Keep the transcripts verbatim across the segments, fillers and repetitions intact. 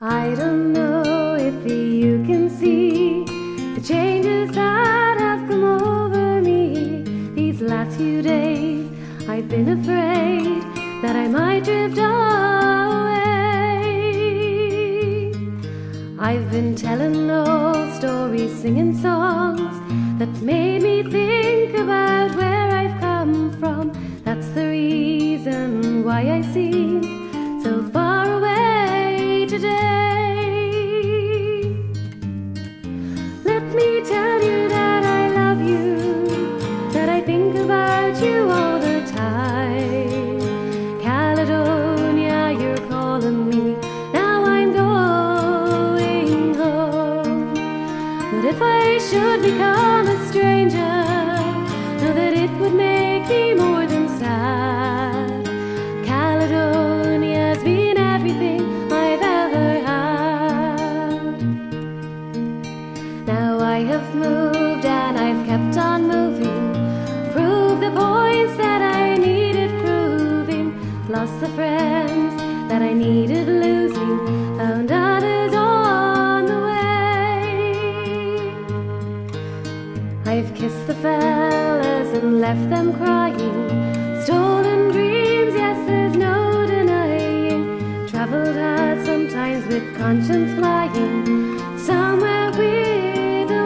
I don't know if you can see the changes that have come over me. These last few days I've been afraid that I might drift away. I've been telling old stories, singing songs that made me think about where I've come from. That's the reason why I seem so far away today. Let me tell you that I love you, that I think about you all the time. Caledonia, you're calling me, now I'm going home. But if I should become a stranger, know that it would make me more than sad. Caledonia's been everything I've ever had. Now I have moved and I've kept on moving, proved the points that I needed proving, lost the friends that I needed losing, found others on the way. I've kissed the fellas and left them crying, stolen dreams, yes, there's no denying. Traveled hard sometimes with conscience flying, somewhere with the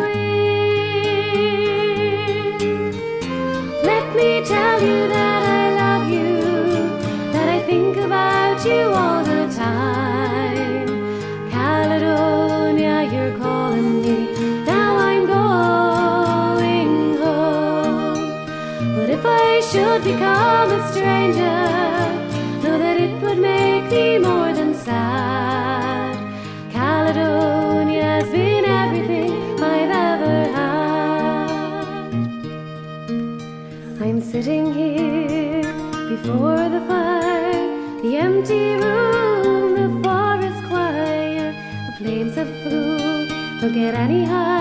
wind. Let me tell you that I love you, that I think about you all the time. Caledonia, you're calling me, now I'm going home. But if I should become a stranger, know that it would make me more than sad. Caledonia's been everything I've ever had. I'm sitting here before the fire, the empty room, the forest choir. The flames have flew, don't get any higher.